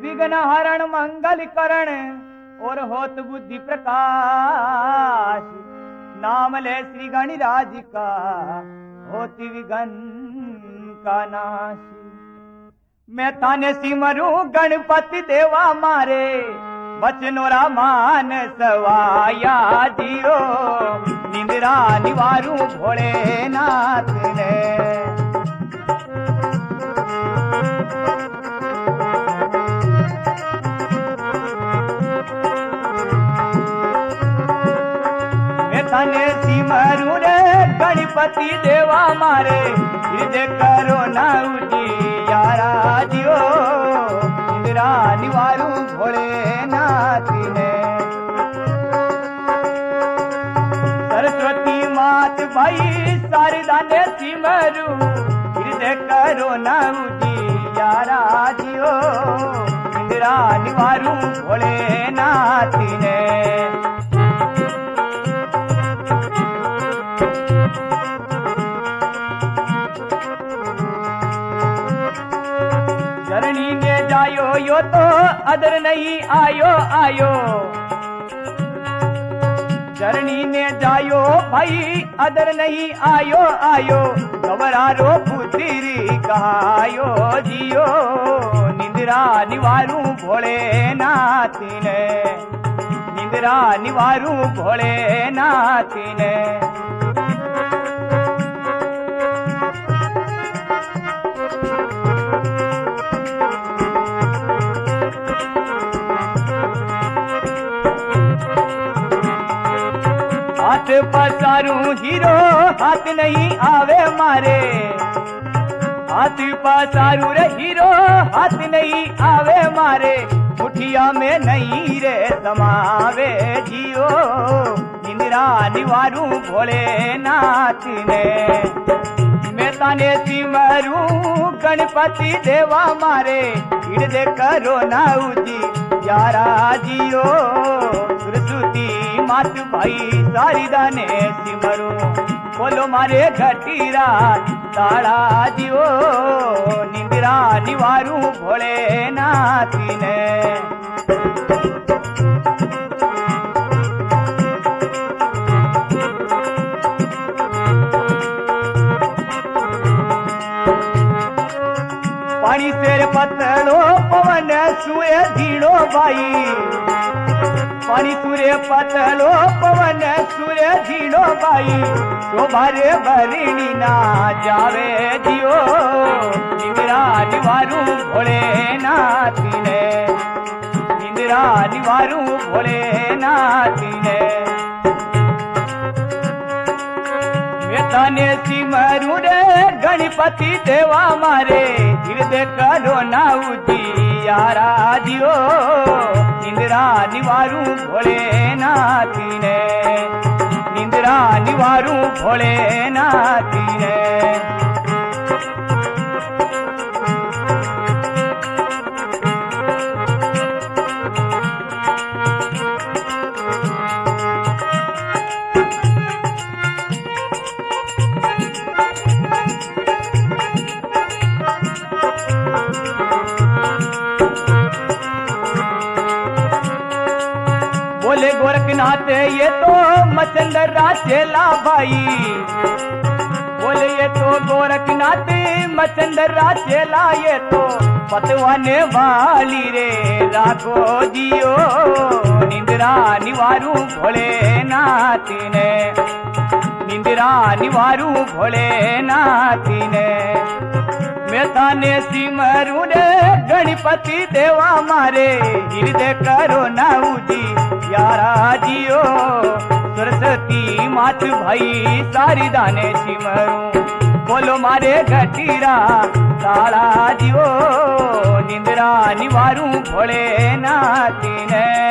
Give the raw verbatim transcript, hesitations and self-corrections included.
विघ्न हरण मंगल करण और होत बुद्धि प्रकाश। नाम ले श्री गणराज का होती विघ्न का नाश। मैं ताने सिमरू गणपति देवा मारे बचनोरा मान सवाया जियो। निंद्रा निवारू भोलेनाथ ने तने सिमरू रे गणपति देवा मारे हृदय करो ना उजियारा जियो। इंदिरा निवारू भोलेनाथ ने सरस्वती मात भाई शारदा ने सिमरू हृदय करो ना उजियारा जियो। इंदिरा निवारू भोलेनाथ ने चरणी में जायो यो तो अदर नहीं आयो आयो। चरणी में जायो भाई अदर नहीं आयो आयो। घबरारो पुत्री कहायो जियो। निंद्रा निवारू भोलेनाथ ने निंद्रा निवारू भोलेनाथ ने हाथ पसारू हीरो हाथ नहीं आवे मारे। हाथ पसारू रे हीरो हाथ नहीं आवे मारे। मुठिया में नहीं रे समावे जियो। इंदिरा निवारू भोलेनाथ ने मैं ताने सिमरू गणपति देवा मारे हृदय करो ना उजी यारा जियो। सरस्वती मात भाई शारदा ने सिमरू बोलो मारे घटीरा ताड़ा जियो। निंद्रा निवारू भोलेनाथ ने पानी शेर पतलो पवन सुए धीड़ो भाई। पानी सूर्य पतलो पवन सूर्य धीड़ो भाई। तो भरे भरिणी ना जावे जियो। इंदिरा निवारू भोलेनाथ ने इंदिरा निवारू भोलेनाथ ने ताने सिमरू रे गणपति देवा मारे हृदय करो ना उजियारा जियो। इंदिरा निवारू भोलेनाथ ने इंदिरा निवारू भोलेनाथ ने बोले गोरखनाथ ये तो मचंदरा चेला भाई। बोले ये तो गोरखनाथ मचंदरा चेला ये तो पतवाने वाली रे राखो जियो। निंद्रा निवारू भोलेनाथ ने निंद्रा निवारू भोलेनाथ ने मैं ताने सिमरू रे गणपति देवा मारे हृदय करो ना उजी यारा जियो। सरस्वती मात भाई शारदा ने सिमरू बोलो मारे घटीरा ताड़ा जियो। निंद्रा निवारू भोलेनाथ ने